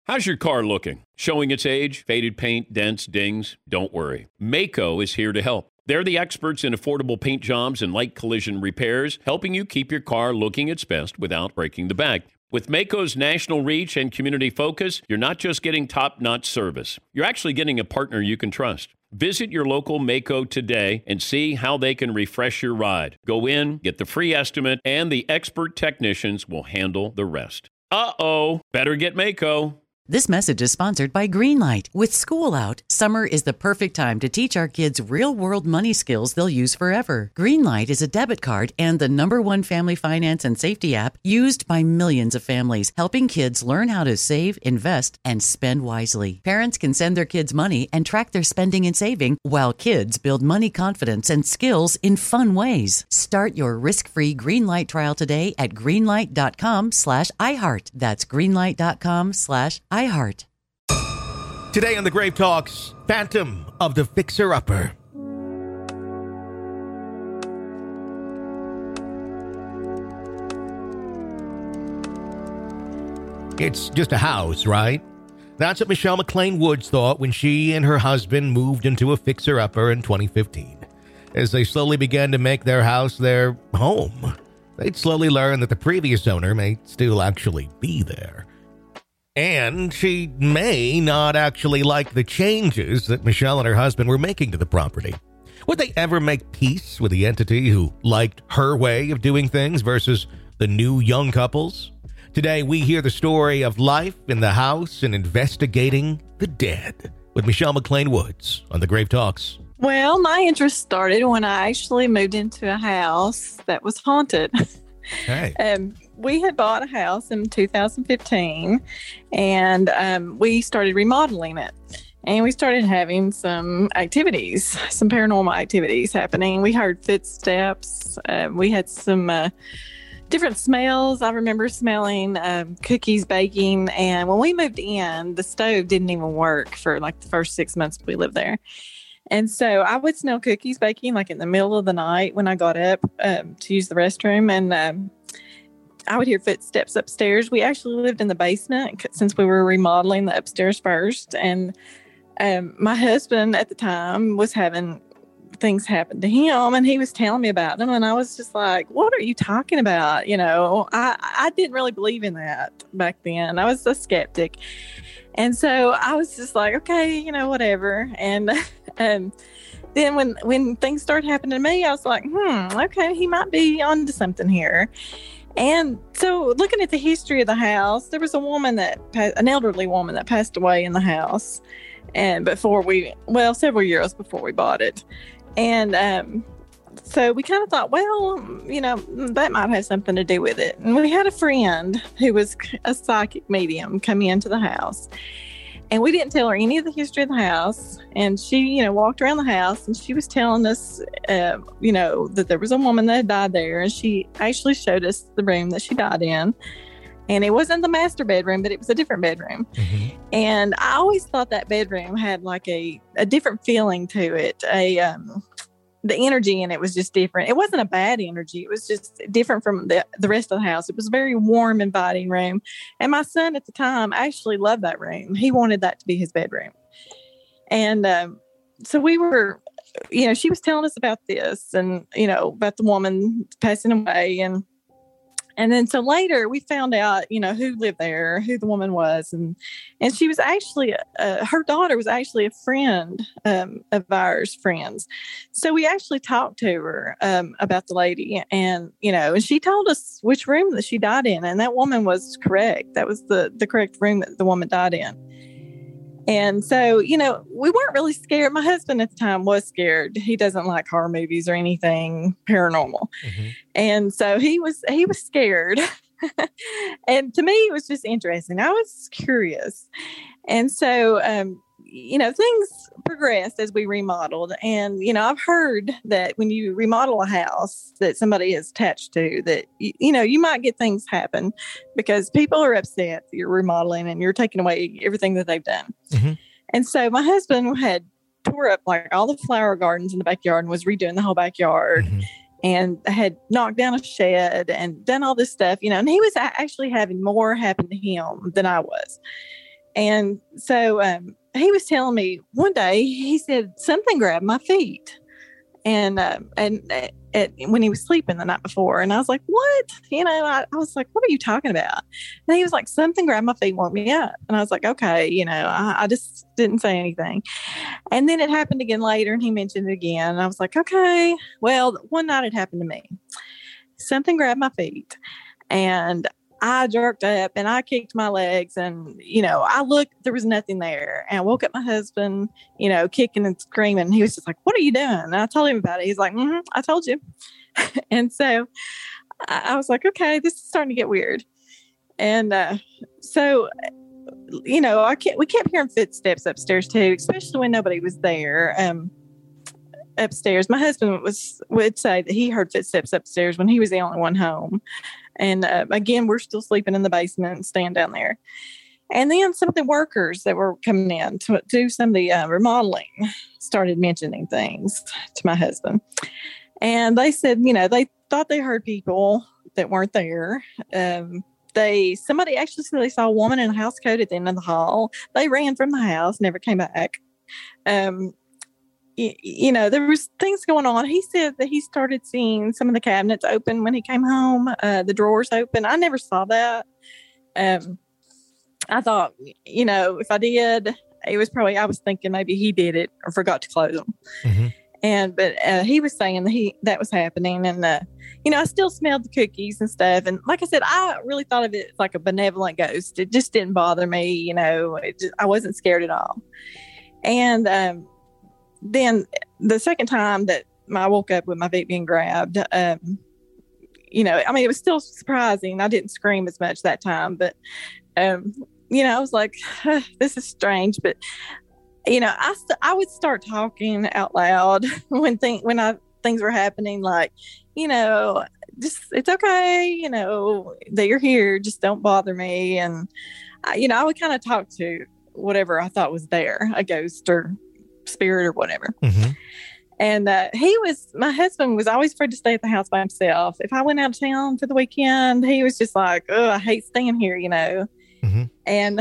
How's your car looking? Showing its age, faded paint, dents, dings? Don't worry. Maaco is here to help. They're the experts in affordable paint jobs and light collision repairs, helping you keep your car looking its best without breaking the bank. With Maaco's national reach and community focus, you're not just getting top-notch service. You're actually getting a partner you can trust. Visit your local Maaco today and see how they can refresh your ride. Go in, get the free estimate, and the expert technicians will handle the rest. Better get Maaco. This message is sponsored by Greenlight. With school out, summer is the perfect time to teach our kids real-world money skills they'll use forever. Greenlight is a debit card and the #1 family finance and safety app used by millions of families, helping kids learn how to save, invest, and spend wisely. Parents can send their kids money and track their spending and saving, while kids build money confidence and skills in fun ways. Start your risk-free Greenlight trial today at greenlight.com/iHeart. That's greenlight.com/iHeart. Today on the Grave Talks, Phantom of the Fixer-Upper. It's just a house, right? That's what Michelle McLean Woods thought when she and her husband moved into a fixer-upper in 2015. As they slowly began to make their house their home, they'd slowly learn that the previous owner may still actually be there. And she may not actually like the changes that Michelle and her husband were making to the property. Would they ever make peace with the entity who liked her way of doing things versus the new young couples? Today, we hear the story of life in the house and investigating the dead with Michelle McLean Woods on the Grave Talks. Well, my interest started when I actually moved into a house that was haunted. Hey. We had bought a house in 2015, and we started remodeling it. And we started having some activities, some paranormal activities happening. We heard footsteps. We had some different smells. I remember smelling cookies baking. And when we moved in, the stove didn't even work for like the first 6 months we lived there. And so I would smell cookies baking like in the middle of the night when I got up to use the restroom. And I would hear footsteps upstairs. We actually lived in the basement since we were remodeling the upstairs first. And my husband at the time was having things happen to him, and he was telling me about them. And I was just like, what are you talking about? You know, I didn't really believe in that back then. I was a skeptic. And so I was just like, okay, you know, whatever. And then when things started happening to me, I was like, okay, he might be onto something here. And so looking at the history of the house, there was a woman an elderly woman that passed away in the house. And several years before we bought it. And so we kind of thought, well, you know, that might have something to do with it. And we had a friend who was a psychic medium come into the house. And we didn't tell her any of the history of the house. And she, you know, walked around the house and she was telling us, you know, that there was a woman that had died there. And she actually showed us the room that she died in. And it wasn't the master bedroom, but it was a different bedroom. Mm-hmm. And I always thought that bedroom had like a different feeling to it. The energy in it was just different. It wasn't a bad energy. It was just different from the rest of the house. It was a very warm, inviting room. And my son at the time actually loved that room. He wanted that to be his bedroom. And so we were, you know, she was telling us about this and, you know, about the woman passing away. And then so later we found out, you know, who lived there, who the woman was. And she was actually, her daughter was actually a friend of ours friends. So we actually talked to her about the lady and, you know, and she told us which room that she died in. And that woman was correct. That was the correct room that the woman died in. And so, you know, we weren't really scared. My husband at the time was scared. He doesn't like horror movies or anything paranormal. Mm-hmm. And so he was scared. And to me, it was just interesting. I was curious. And so, you know, things progressed as we remodeled. And, you know, I've heard that when you remodel a house that somebody is attached to, that, you know, you might get things happen because people are upset that you're remodeling and you're taking away everything that they've done. Mm-hmm. And so my husband had tore up like all the flower gardens in the backyard and was redoing the whole backyard. Mm-hmm. And had knocked down a shed and done all this stuff, you know, and he was actually having more happen to him than I was. And so he was telling me one day, he said, something grabbed my feet. And when he was sleeping the night before, and I was like, what? I was like, what are you talking about? And he was like, something grabbed my feet, woke me up. And I was like, okay, I just didn't say anything. And then it happened again later, and he mentioned it again. And I was like, okay, well, one night it happened to me. Something grabbed my feet, and I jerked up and I kicked my legs, and, I looked, there was nothing there. And I woke up my husband, kicking and screaming. And he was just like, what are you doing? And I told him about it. He's like, I told you. And so I was like, okay, this is starting to get weird. And so, we kept hearing footsteps upstairs too, especially when nobody was there. Upstairs, my husband would say that he heard footsteps upstairs when he was the only one home. And again, we're still sleeping in the basement and staying down there. And then some of the workers that were coming in to do some of the remodeling started mentioning things to my husband. And they said, they thought they heard people that weren't there. Somebody actually said they saw a woman in a house coat at the end of the hall. They ran from the house, never came back. There was things going on. He said that he started seeing some of the cabinets open when he came home, the drawers open. I never saw that. I thought, if I did, it was probably, I was thinking maybe he did it or forgot to close them. Mm-hmm. But he was saying that that was happening. And, I still smelled the cookies and stuff. And like I said, I really thought of it like a benevolent ghost. It just didn't bother me. I wasn't scared at all. And, then the second time that I woke up with my feet being grabbed, it was still surprising. I didn't scream as much that time, but, I was like, this is strange. But, I would start talking out loud when things were happening, like, just, it's okay, that you're here, just don't bother me. And, I would kind of talk to whatever I thought was there, a ghost or spirit or whatever. Mm-hmm. And my husband was always afraid to stay at the house by himself. If I went out of town for the weekend, he was just like, oh, I hate staying here, Mm-hmm. And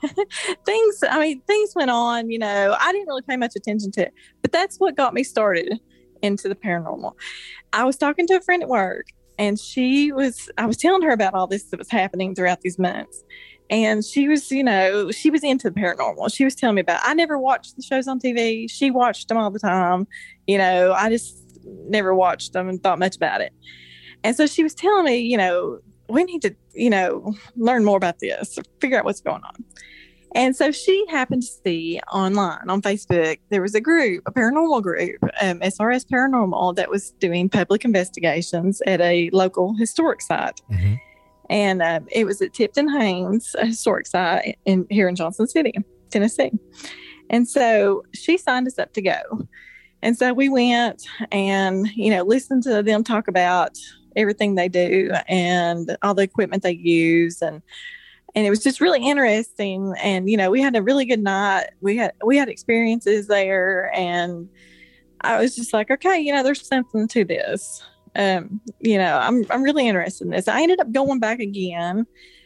things went on, I didn't really pay much attention to it, but that's what got me started into the paranormal. I was talking to a friend at work, and I was telling her about all this that was happening throughout these months. And she was, she was into the paranormal. She was telling me about it. I never watched the shows on TV. She watched them all the time. I just never watched them and thought much about it. And so she was telling me, we need to, learn more about this, figure out what's going on. And so she happened to see online on Facebook, there was a paranormal group, SRS Paranormal, that was doing public investigations at a local historic site. Mm-hmm. And it was at Tipton Haynes, a historic site here in Johnson City, Tennessee. And so she signed us up to go. And so we went and, listened to them talk about everything they do and all the equipment they use. And it was just really interesting. And, we had a really good night. We had experiences there. And I was just like, okay, there's something to this. I'm really interested in this. I ended up going back again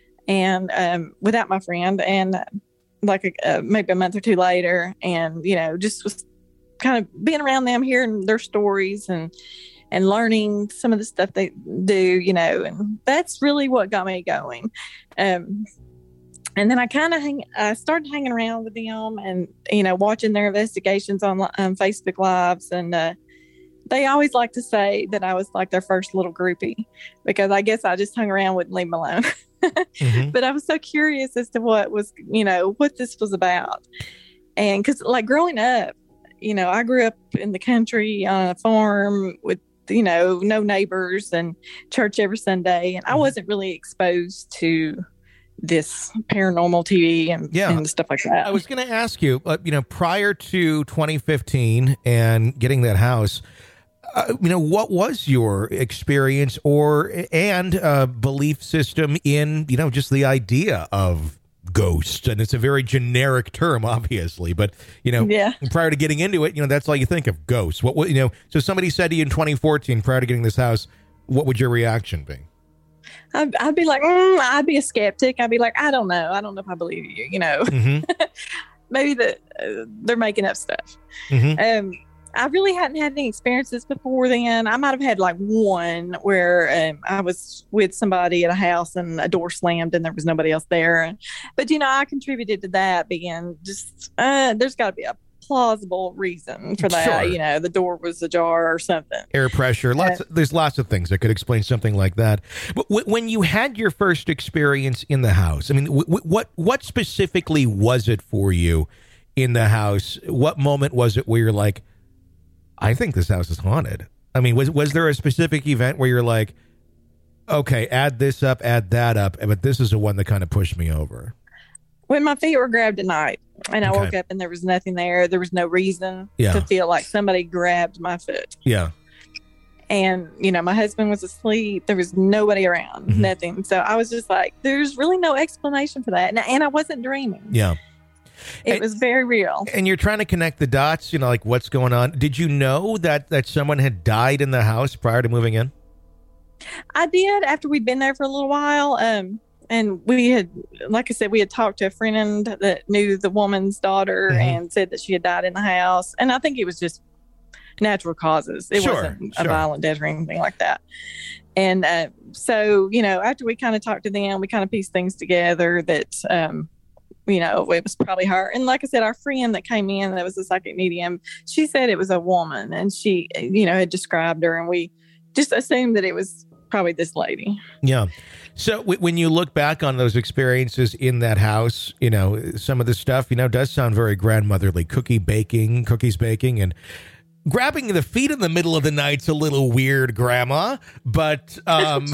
and without my friend, and maybe a month or two later, and just was kind of being around them, hearing their stories and learning some of the stuff they do, and that's really what got me going. And then I started hanging around with them and watching their investigations on Facebook Lives, and they always like to say that I was like their first little groupie, because I guess I just hung around, wouldn't leave them alone. Mm-hmm. But I was so curious as to what this was about. And because growing up, I grew up in the country on a farm with, no neighbors, and church every Sunday. And I wasn't really exposed to this paranormal TV and stuff like that. I was going to ask you, prior to 2015 and getting that house, what was your experience and belief system in, just the idea of ghosts? And it's a very generic term, obviously, but, prior to getting into it, that's all you think of, ghosts. So somebody said to you in 2014, prior to getting this house, what would your reaction be? I'd be like, I'd be a skeptic. I'd be like, I don't know. I don't know if I believe you, Mm-hmm. maybe that they're making up stuff. Mm-hmm. I really hadn't had any experiences before then. I might have had like one where I was with somebody at a house and a door slammed and there was nobody else there. But, I contributed to that being just, there's got to be a plausible reason for that. Sure. The door was ajar or something. Air pressure. There's lots of things that could explain something like that. But when you had your first experience in the house, I mean, what specifically was it for you in the house? What moment was it where you're like, I think this house is haunted? I mean, was there a specific event where you're like, okay, add this up, add that up, but this is the one that kind of pushed me over? When my feet were grabbed at night and I Okay. woke up and there was nothing there, there was no reason Yeah. to feel like somebody grabbed my foot. Yeah. And, my husband was asleep. There was nobody around, Mhm. nothing. So I was just like, there's really no explanation for that. And I wasn't dreaming. Yeah. It was very real. And you're trying to connect the dots, like what's going on. Did you know that someone had died in the house prior to moving in? I did after we'd been there for a little while. And we had, like I said, we had talked to a friend that knew the woman's daughter Mhm. and said that she had died in the house. And I think it was just natural causes. It Sure, wasn't a sure. violent death or anything like that. And so, after we kind of talked to them, we kind of pieced things together that, it was probably her. And like I said, our friend that came in, that was a psychic medium, she said it was a woman and she, had described her, and we just assumed that it was probably this lady. Yeah. So when you look back on those experiences in that house, some of the stuff, does sound very grandmotherly. Cookies baking, and grabbing the feet in the middle of the night's a little weird, Grandma. But Well,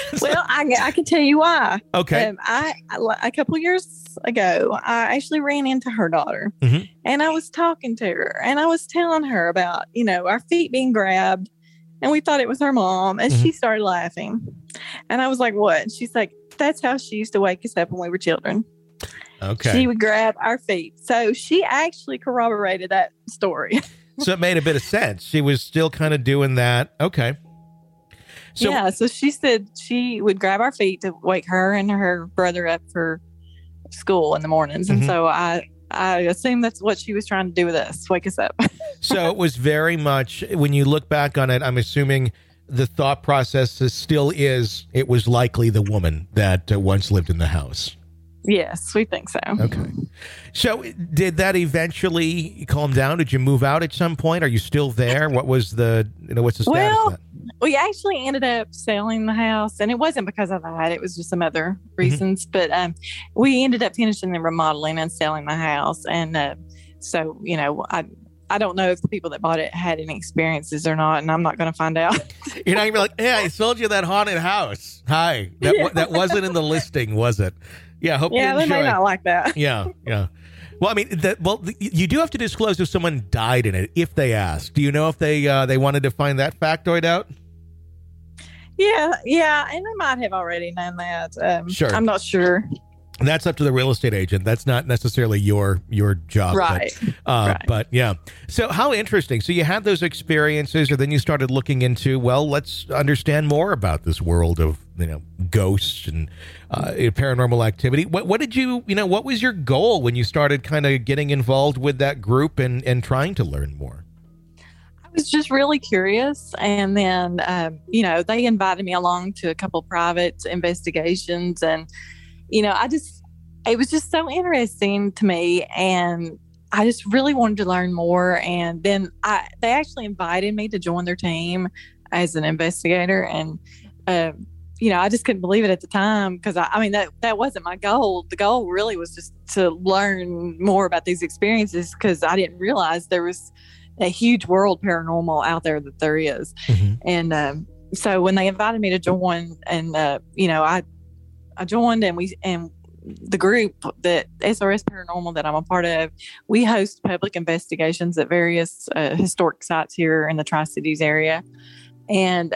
I can tell you why. okay. I a couple years ago, I actually ran into her daughter, Mhm. and I was talking to her, and I was telling her about our feet being grabbed, and we thought it was her mom, and she started laughing, and I was like, "What?" And she's like, "That's how she used to wake us up when we were children. Okay. She would grab our feet." So she actually corroborated that story. So it made a bit of sense. She was still kind of doing that. Okay. So Yeah, so she said she would grab our feet to wake her and her brother up for school in the mornings. And Mhm. so I assume that's what she was trying to do with us, wake us up. So it was very much, when you look back on it, I'm assuming the thought process still is it was likely the woman that once lived in the house. Yes, we think so. Okay. So did that eventually calm down? Did you move out at some point? Are you still there? What was what's the status Well, of that? We actually ended up selling the house, and it wasn't because of that. It was just some other reasons. But we ended up finishing the remodeling and selling the house. And so, I don't know if the people that bought it had any experiences or not, and I'm not going to find out. You're not even like, yeah, I sold you that haunted house. Hi. That wasn't in the listing, was it? Yeah, hope Yeah, you they enjoy. may not like that. Yeah. Well, I mean, you do have to disclose if someone died in it if they ask. Do you know if they wanted to find that factoid out? Yeah, and they might have already known that. Sure. I'm not sure. That's up to the real estate agent. That's not necessarily your job. Right. Right. But yeah. So how interesting. So you had those experiences, and then you started looking into, well, let's understand more about this world of, ghosts and paranormal activity. What did you, what was your goal when you started kind of getting involved with that group and trying to learn more? I was just really curious. And then, they invited me along to a couple private investigations. And, it was just so interesting to me. And I just really wanted to learn more. And then they actually invited me to join their team as an investigator. And, I just couldn't believe it at the time because that wasn't my goal. The goal really was just to learn more about these experiences because I didn't realize there was a huge world paranormal out there that there is. Mm-hmm. And so when they invited me to join, and I joined, and the group that SRS Paranormal that I'm a part of, we host public investigations at various historic sites here in the Tri-Cities area. And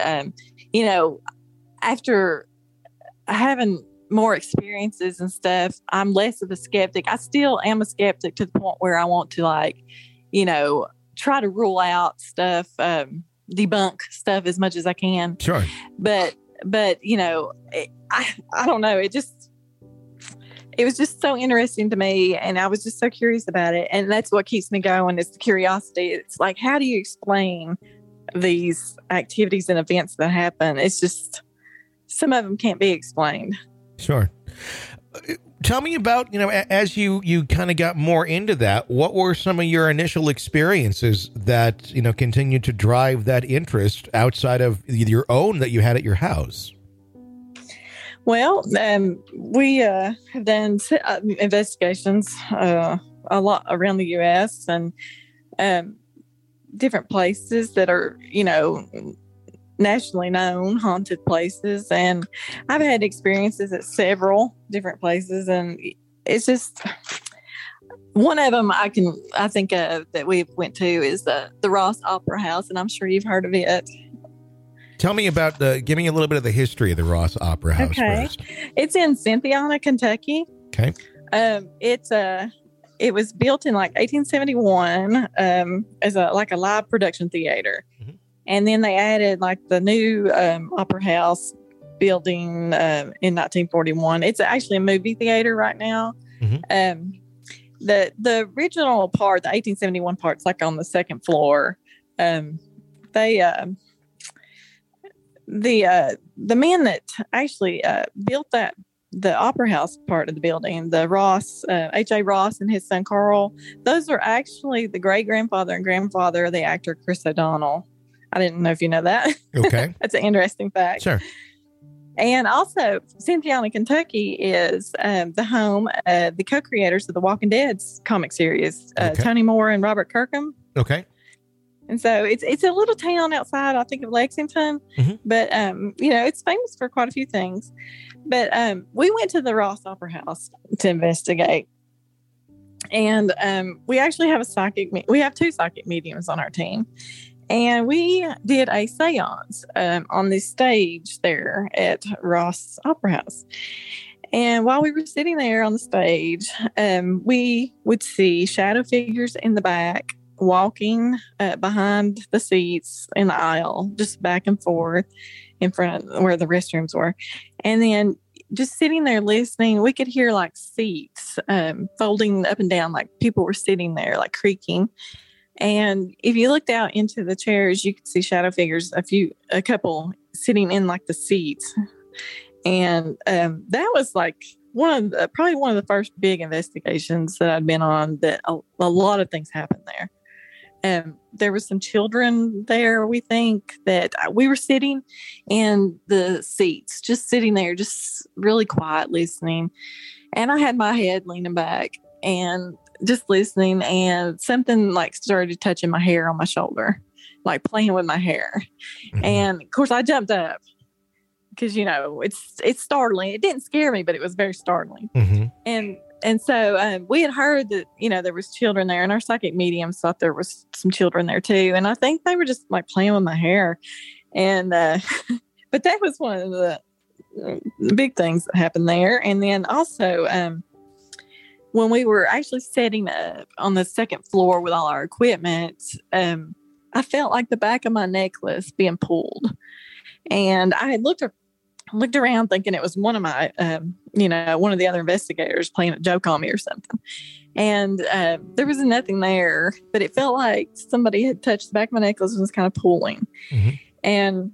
after having more experiences and stuff, I'm less of a skeptic. I still am a skeptic to the point where I want to try to rule out stuff, debunk stuff as much as I can. Sure. But But, I don't know. It was just so interesting to me, and I was just so curious about it. And that's what keeps me going, is the curiosity. It's like, how do you explain these activities and events that happen? It's just, some of them can't be explained. Sure. Tell me about, as you kind of got more into that, what were some of your initial experiences that, continued to drive that interest outside of your own that you had at your house? Well, we have done investigations a lot around the U.S. and different places that are, nationally known haunted places. And I've had experiences at several different places, and it's just one of them I think of that we went to is the Ross Opera House, and I'm sure you've heard of it. Tell me about give me a little bit of the history of the Ross Opera House first. It's in Cynthiana, Kentucky. Okay. It was built in like 1871 as a live production theater. Mm-hmm. And then they added like the new Opera House building in 1941. It's actually a movie theater right now. Mm-hmm. The original part, the 1871 part's like on the second floor. The man that actually built the Opera House part of the building, the Ross, H.A. Ross and his son Carl, those are actually the great-grandfather and grandfather of the actor Chris O'Donnell. I didn't know if you know that. Okay. That's an interesting fact. Sure. And also, Cynthiana, Kentucky is the home of the co-creators of the Walking Dead's comic series, Tony Moore and Robert Kirkham. Okay. And so it's a little town outside, I think, of Lexington. Mm-hmm. But, it's famous for quite a few things. But we went to the Ross Opera House to investigate. And we actually have we have 2 psychic mediums on our team. And we did a seance on this stage there at Ross Opera House. And while we were sitting there on the stage, we would see shadow figures in the back walking behind the seats in the aisle, just back and forth in front of where the restrooms were. And then just sitting there listening, we could hear like seats folding up and down, like people were sitting there, like creaking. And if you looked out into the chairs, you could see shadow figures, a couple sitting in like the seats. And that was like probably one of the first big investigations that I'd been on, that a lot of things happened there. There was some children there, we think, that we were sitting in the seats, just sitting there, just really quiet, listening. And I had my head leaning back and just listening, and something like started touching my hair on my shoulder, like playing with my hair. Mm-hmm. And of course I jumped up because, it's startling. It didn't scare me, but it was very startling. Mm-hmm. And so we had heard that, there was children there, and our psychic mediums thought there was some children there too. And I think they were just like playing with my hair. And, but that was one of the big things that happened there. And then also, when we were actually setting up on the second floor with all our equipment, I felt like the back of my necklace being pulled. And I had looked around thinking it was one of my, one of the other investigators playing a joke on me or something. And there was nothing there, but it felt like somebody had touched the back of my necklace and was kind of pulling. Mm-hmm. And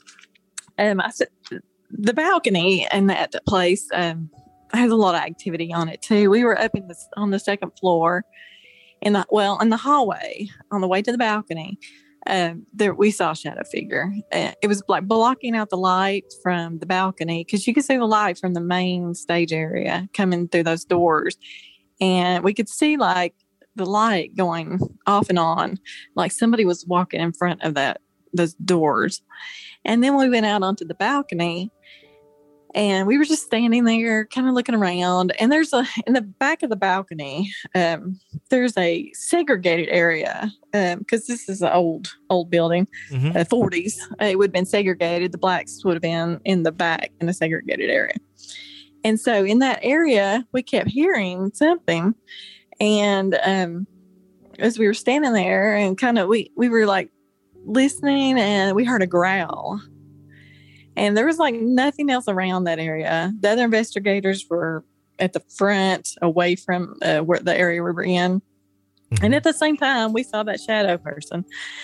I said, the balcony in that place, has a lot of activity on it too. We were up on the second floor in the hallway on the way to the balcony. There we saw a shadow figure. It was like blocking out the light from the balcony, because you could see the light from the main stage area coming through those doors, and we could see like the light going off and on, like somebody was walking in front of those doors. And then we went out onto the balcony. And we were just standing there kind of looking around, and in the back of the balcony, there's a segregated area, because this is an old building, mm-hmm. 40s. It would have been segregated. The blacks would have been in the back in a segregated area. And so in that area, we kept hearing something. And as we were standing there and kind of, we were like listening, and we heard a growl. And there was like nothing else around that area. The other investigators were at the front, away from where the area we were in. Mm-hmm. And at the same time, we saw that shadow person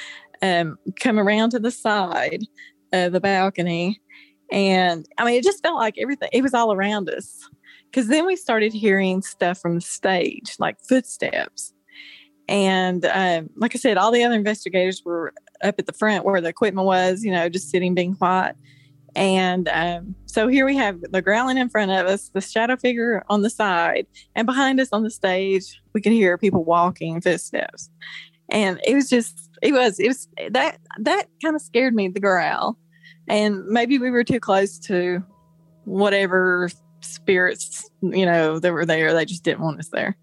come around to the side of the balcony. And I mean, it just felt like everything, it was all around us. Because then we started hearing stuff from the stage, like footsteps. And like I said, all the other investigators were up at the front where the equipment was, just sitting, being quiet. And so here we have the growling in front of us, the shadow figure on the side, and behind us on the stage, we could hear people walking, footsteps. And it was that kind of scared me, the growl. And maybe we were too close to whatever spirits, that were there. They just didn't want us there.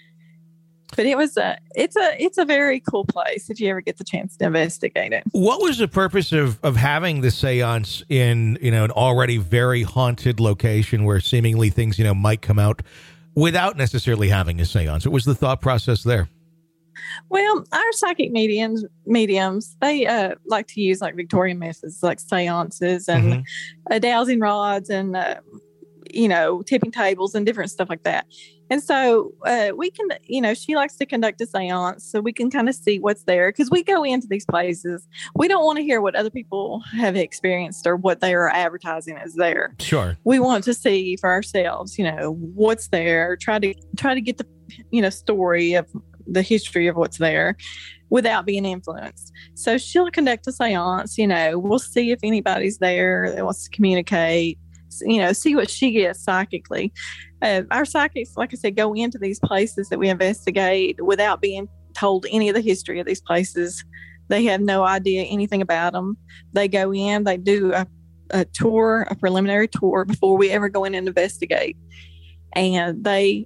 But it's a very cool place if you ever get the chance to investigate it. What was the purpose of having the seance in, an already very haunted location where seemingly things, might come out without necessarily having a seance? What was the thought process there? Well, our psychic mediums, they like to use like Victorian methods like seances and dowsing rods and, tipping tables and different stuff like that. And so we can, she likes to conduct a seance so we can kind of see what's there, because we go into these places. We don't want to hear what other people have experienced or what they are advertising as there. Sure. We want to see for ourselves, what's there, try to get the, story of the history of what's there without being influenced. So she'll conduct a seance, we'll see if anybody's there that wants to communicate, see what she gets psychically. Our psychics, like I said, go into these places that we investigate without being told any of the history of these places. They have no idea anything about them. They go in, they do a tour, a preliminary tour before we ever go in and investigate. And they,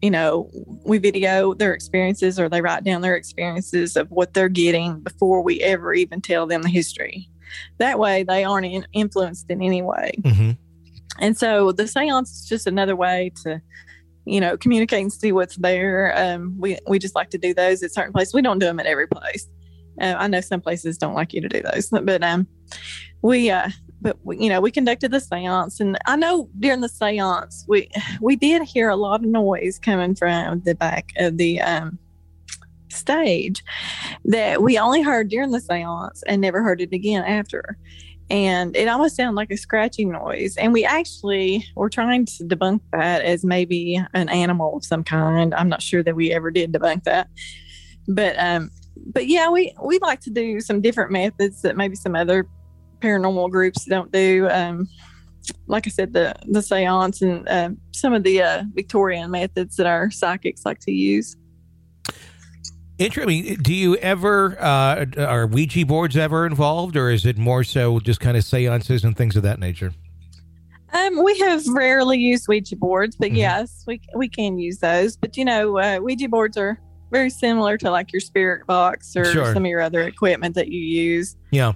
we video their experiences, or they write down their experiences of what they're getting before we ever even tell them the history. That way they aren't influenced in any way. Mm-hmm. And so the seance is just another way to, communicate and see what's there. We just like to do those at certain places. We don't do them at every place. I know some places don't like you to do those, but we conducted the seance, and I know during the seance we did hear a lot of noise coming from the back of the stage that we only heard during the seance and never heard it again after. And it almost sounded like a scratching noise. And we actually were trying to debunk that as maybe an animal of some kind. I'm not sure that we ever did debunk that. But yeah, we like to do some different methods that maybe some other paranormal groups don't do. Like I said, the seance and some of the Victorian methods that our psychics like to use. Interesting. Do you ever, are Ouija boards ever involved, or is it more so just kind of seances and things of that nature? We have rarely used Ouija boards, but yes, we can use those. But, Ouija boards are very similar to like your spirit box or some of your other equipment that you use. Yeah.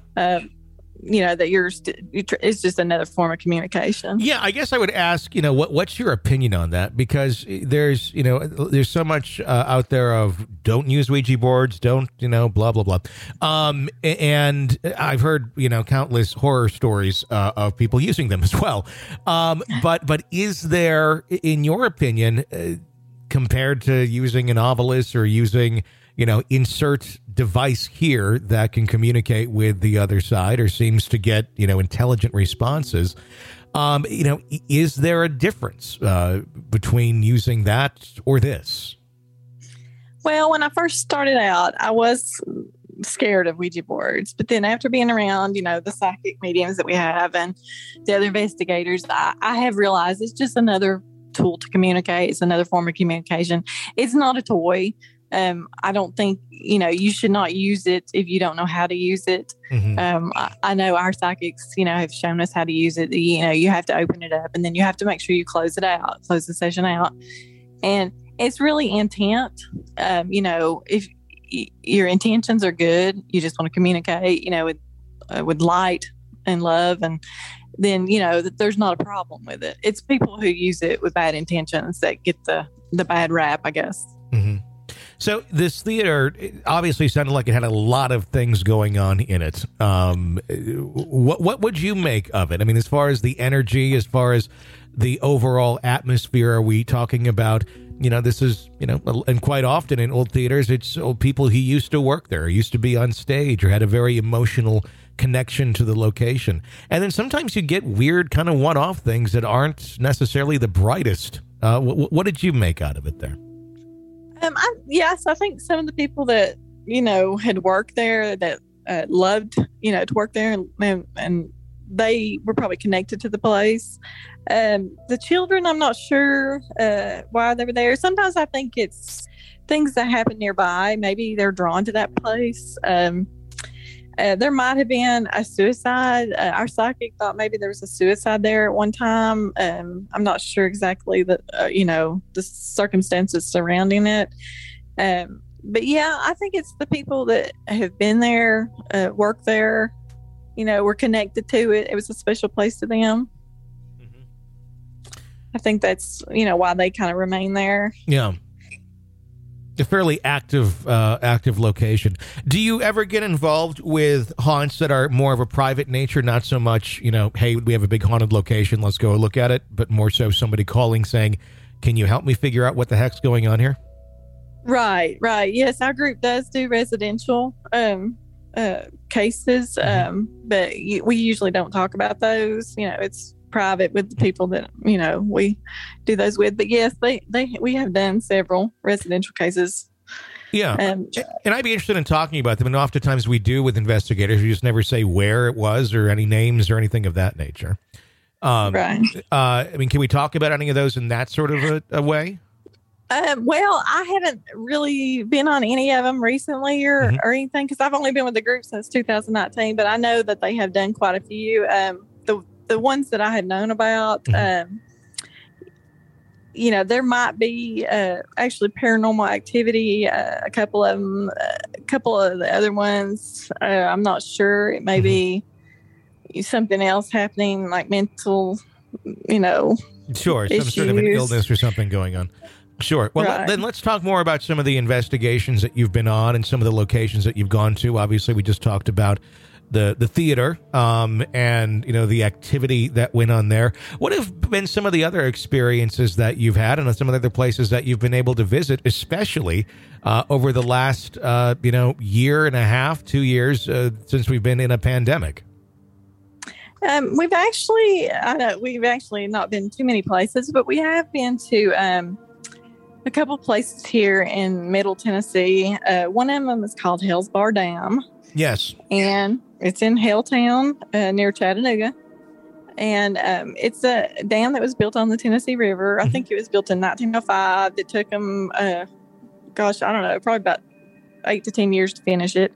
That it's just another form of communication. Yeah, I guess I would ask, what's your opinion on that? Because there's so much out there of don't use Ouija boards, don't, blah, blah, blah. And I've heard, countless horror stories of people using them as well. But is there, in your opinion, compared to using an obelisk or using, insert device here that can communicate with the other side or seems to get, intelligent responses. Is there a difference between using that or this? Well, when I first started out, I was scared of Ouija boards. But then after being around, the psychic mediums that we have and the other investigators, I have realized it's just another tool to communicate. It's another form of communication. It's not a toy. I don't think, you should not use it if you don't know how to use it. Mm-hmm. I know our psychics, have shown us how to use it. You have to open it up and then you have to make sure you close the session out. And it's really intent. If your intentions are good, you just want to communicate, with light and love, and then, that there's not a problem with it. It's people who use it with bad intentions that get the bad rap, I guess. Mm-hmm. So this theater obviously sounded like it had a lot of things going on in it. What would you make of it? I mean, as far as the energy, as far as the overall atmosphere, are we talking about, this is, and quite often in old theaters, it's old people who used to work there, used to be on stage, or had a very emotional connection to the location. And then sometimes you get weird kind of one-off things that aren't necessarily the brightest. What did you make out of it there? Yes, I think some of the people that, had worked there that loved, to work there and they were probably connected to the place. The children, I'm not sure why they were there. Sometimes I think it's things that happen nearby. Maybe they're drawn to that place. There might have been a suicide. Our psychic thought maybe there was a suicide there at one time. I'm not sure exactly the circumstances surrounding it. But yeah, I think it's the people that have been there, worked there, were connected to it. It was a special place to them. Mm-hmm. I think that's, why they kind of remain there. Yeah. A fairly active location. Do you ever get involved with haunts that are more of a private nature, not so much, hey, we have a big haunted location, let's go look at it, but more so somebody calling saying, can you help me figure out what the heck's going on here? Right. Yes, our group does do residential cases, but we usually don't talk about those. It's private with the people that we do those with. But yes, we have done several residential cases. Yeah, and I'd be interested in talking about them. And oftentimes we do with investigators. We just never say where it was or any names or anything of that nature. Right. I mean, can we talk about any of those in that sort of a way? Well, I haven't really been on any of them recently or anything because I've only been with the group since 2019. But I know that they have done quite a few. The ones that I had known about, there might be actually paranormal activity. A couple of them, a couple of the other ones, I'm not sure. It may be something else happening, like mental, Sure, some issues. sort of an illness or something going on. Sure. Well, Right. then let's talk more about some of the investigations that you've been on and some of the locations that you've gone to. Obviously, we just talked about the theater and the activity that went on there. What have been some of the other experiences that you've had and some of the other places that you've been able to visit, especially over the last year and a half, 2 years since we've been in a pandemic? We've actually not been too many places, but we have been to a couple places here in Middle Tennessee. One of them is called Hell's Bar Dam. Yes. And it's in Helltown near Chattanooga. And it's a dam that was built on the Tennessee River. I think it was built in 1905. It took them, I don't know, probably about 8 to 10 years to finish it.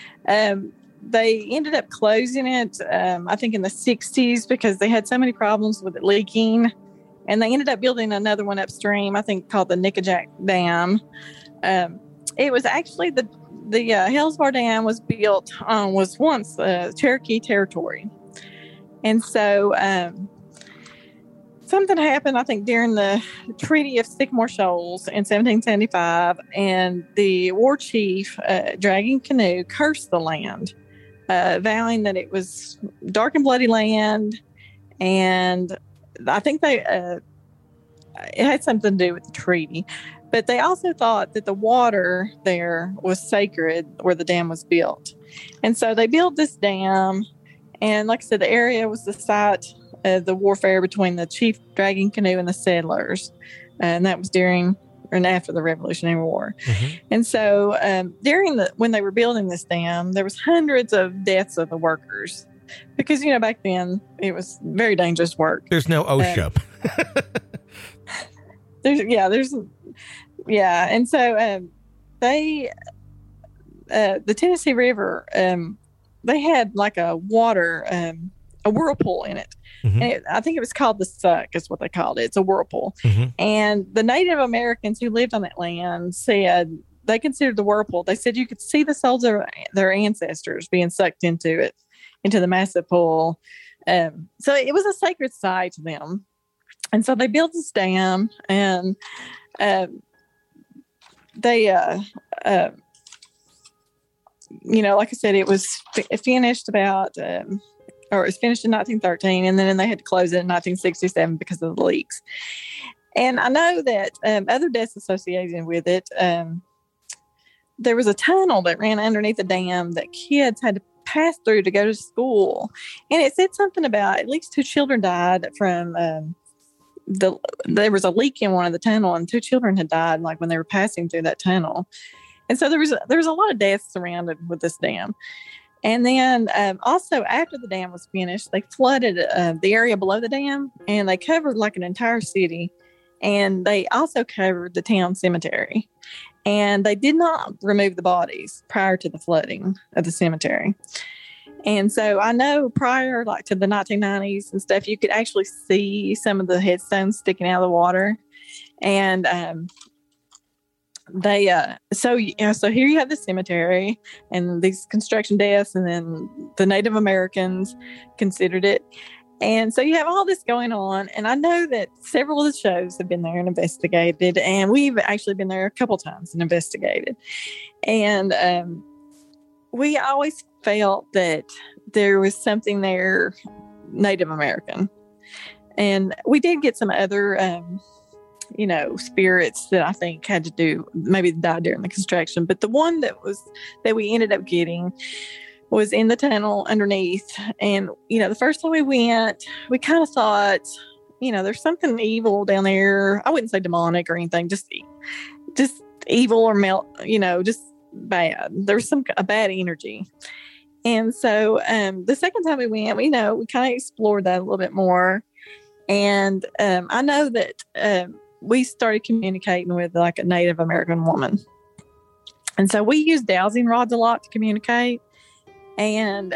They ended up closing it, I think, in the 60s because they had so many problems with it leaking. And they ended up building another one upstream, I think, called the Nickajack Dam. It was actually the Hell's Bar Dam was built was once Cherokee territory. And so something happened, I think, during the Treaty of Sycamore Shoals in 1775, and the war chief, Dragging Canoe, cursed the land, vowing that it was dark and bloody land, and I think it had something to do with the treaty. But they also thought that the water there was sacred where the dam was built. And so they built this dam. And like I said, the area was the site of the warfare between the chief Dragging Canoe and the settlers. And that was during and after the Revolutionary War. And so when they were building this dam, there was hundreds of deaths of the workers. Because, back then it was very dangerous work. There's no OSHA. And so the Tennessee River, they had like a water, a whirlpool in it. And I think it was called the Suck is what they called it. It's a whirlpool. And the Native Americans who lived on that land said they considered the whirlpool. They said you could see the souls of their ancestors being sucked into it, into the massive pool. So it was a sacred site to them. And so they built this dam, and they, like I said, it was finished about, or it was finished in 1913, and then they had to close it in 1967 because of the leaks. And I know that other deaths associated with it, there was a tunnel that ran underneath the dam that kids had to pass through to go to school. And it said something about at least 2 children died from there was a leak in one of the tunnel, and 2 children had died like when they were passing through that tunnel. And so there was a lot of deaths surrounded with this dam. And then also after the dam was finished, they flooded the area below the dam, and they covered like an entire city. And they also covered the town cemetery. And they did not remove the bodies prior to the flooding of the cemetery. And so I know prior, like to the 1990s and stuff, you could actually see some of the headstones sticking out of the water. And so here you have the cemetery and these construction deaths, and then the Native Americans considered it. And so you have all this going on. And I know that several of the shows have been there and investigated, and we've actually been there a couple times and investigated. And we always felt that there was something there Native American. And we did get some other, spirits that I think had to do, maybe died during the construction. But the one that we ended up getting was in the tunnel underneath. And, the first time we went, we kind of thought, there's something evil down there. I wouldn't say demonic or anything, just evil or just bad. There was a bad energy. And so the second time we went, we kind of explored that a little bit more. And I know that we started communicating with like a Native American woman. And so we used dowsing rods a lot to communicate. And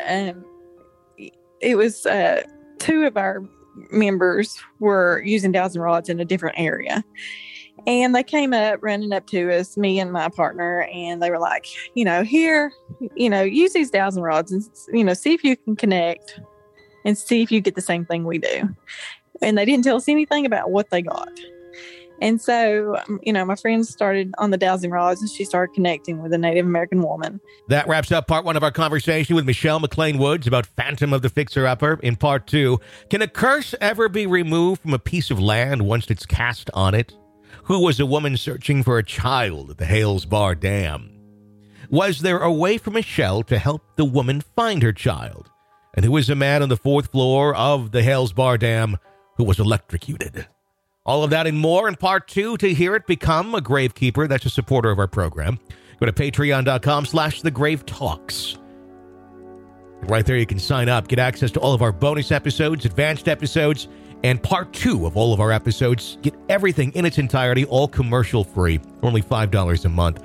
it was 2 of our members were using dowsing rods in a different area. And they came up, running up to us, me and my partner, and they were like, here, use these dowsing rods and, see if you can connect and see if you get the same thing we do. And they didn't tell us anything about what they got. And so, my friend started on the dowsing rods, and she started connecting with a Native American woman. That wraps up part 1 of our conversation with Michelle McLean Woods about Phantom of the Fixer-Upper. In part 2, can a curse ever be removed from a piece of land once it's cast on it? Who was a woman searching for a child at the Hales Bar Dam? Was there a way for Michelle to help the woman find her child? And who was a man on the 4th floor of the Hales Bar Dam who was electrocuted? All of that and more in part 2. To hear it, become a Gravekeeper. That's a supporter of our program. Go to patreon.com/thegravetalks. Right there, you can sign up, get access to all of our bonus episodes, advanced episodes, and part 2 of all of our episodes. Get everything in its entirety, all commercial free, only $5 a month.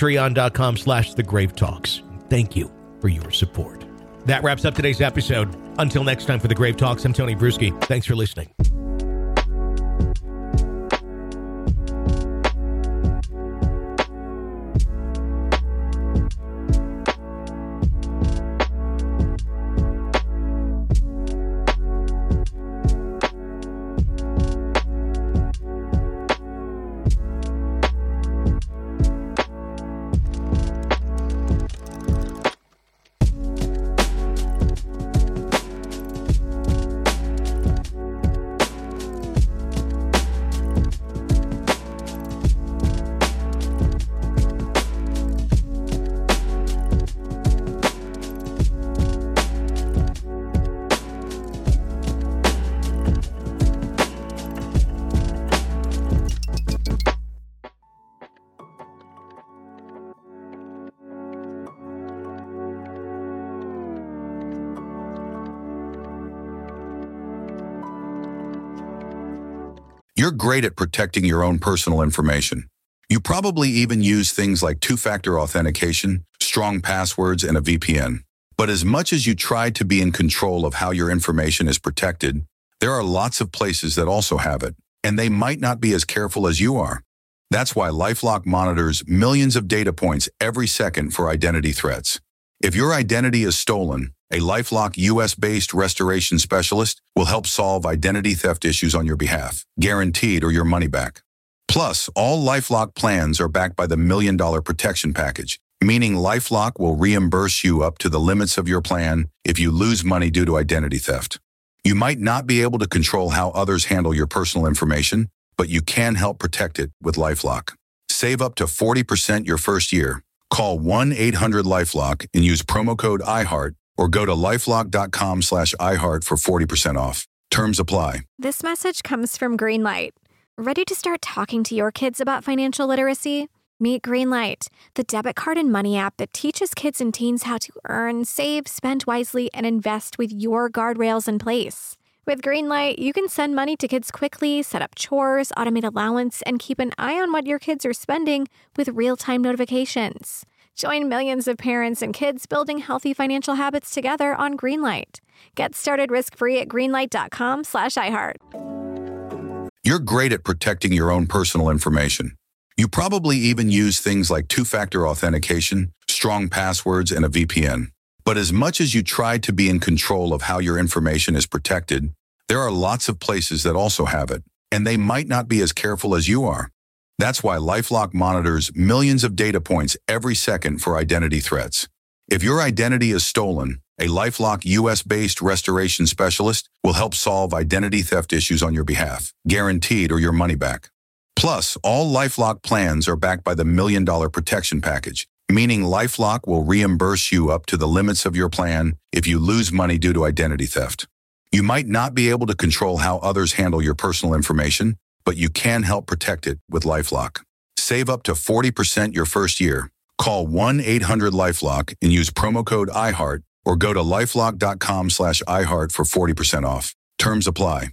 Patreon.com/thegravetalks. Thank you for your support. That wraps up today's episode. Until next time for The Grave Talks, I'm Tony Bruschi. Thanks for listening. You're great at protecting your own personal information. You probably even use things like 2-factor authentication, strong passwords, and a VPN. But as much as you try to be in control of how your information is protected, there are lots of places that also have it, and they might not be as careful as you are. That's why LifeLock monitors millions of data points every second for identity threats. If your identity is stolen, a LifeLock US-based restoration specialist will help solve identity theft issues on your behalf, guaranteed or your money back. Plus, all LifeLock plans are backed by the $1 Million Protection Package, meaning LifeLock will reimburse you up to the limits of your plan if you lose money due to identity theft. You might not be able to control how others handle your personal information, but you can help protect it with LifeLock. Save up to 40% your first year. Call 1-800-LifeLock and use promo code iHeart or go to lifelock.com/iHeart for 40% off. Terms apply. This message comes from Greenlight. Ready to start talking to your kids about financial literacy? Meet Greenlight, the debit card and money app that teaches kids and teens how to earn, save, spend wisely, and invest with your guardrails in place. With Greenlight, you can send money to kids quickly, set up chores, automate allowance, and keep an eye on what your kids are spending with real-time notifications. Join millions of parents and kids building healthy financial habits together on Greenlight. Get started risk-free at greenlight.com/iHeart. You're great at protecting your own personal information. You probably even use things like two-factor authentication, strong passwords, and a VPN. But as much as you try to be in control of how your information is protected, there are lots of places that also have it, and they might not be as careful as you are. That's why LifeLock monitors millions of data points every second for identity threats. If your identity is stolen, a LifeLock US-based restoration specialist will help solve identity theft issues on your behalf, guaranteed or your money back. Plus, all LifeLock plans are backed by the $1 Million Protection Package, meaning LifeLock will reimburse you up to the limits of your plan if you lose money due to identity theft. You might not be able to control how others handle your personal information, but you can help protect it with LifeLock. Save up to 40% your first year. Call 1-800-LifeLock and use promo code iHeart or go to lifelock.com/iHeart for 40% off. Terms apply.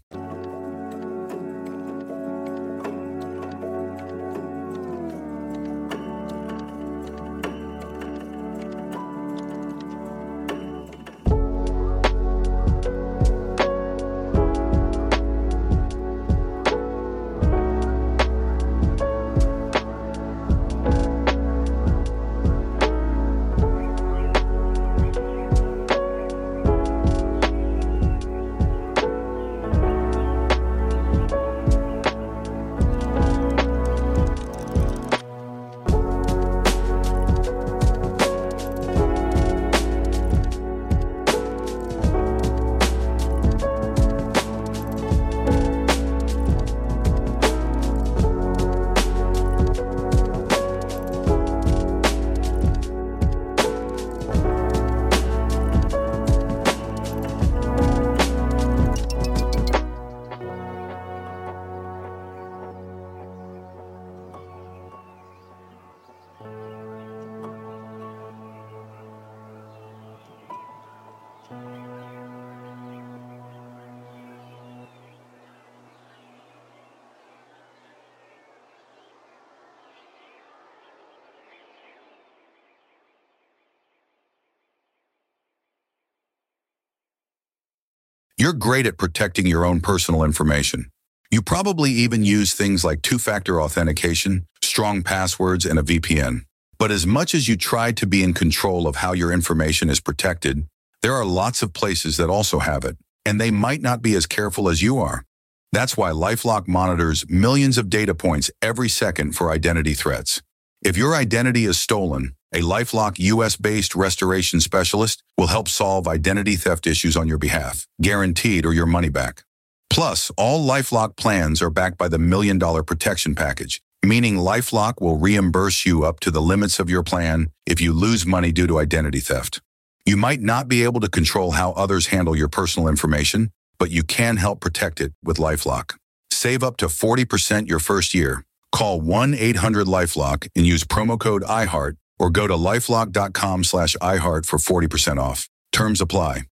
You're great at protecting your own personal information. You probably even use things like two-factor authentication, strong passwords, and a VPN. But as much as you try to be in control of how your information is protected, there are lots of places that also have it, and they might not be as careful as you are. That's why LifeLock monitors millions of data points every second for identity threats. If your identity is stolen, a LifeLock US-based restoration specialist will help solve identity theft issues on your behalf, guaranteed or your money back. Plus, all LifeLock plans are backed by the $1 Million Protection Package, meaning LifeLock will reimburse you up to the limits of your plan if you lose money due to identity theft. You might not be able to control how others handle your personal information, but you can help protect it with LifeLock. Save up to 40% your first year. Call 1-800-LifeLock and use promo code iHeart or go to lifelock.com/iHeart for 40% off. Terms apply.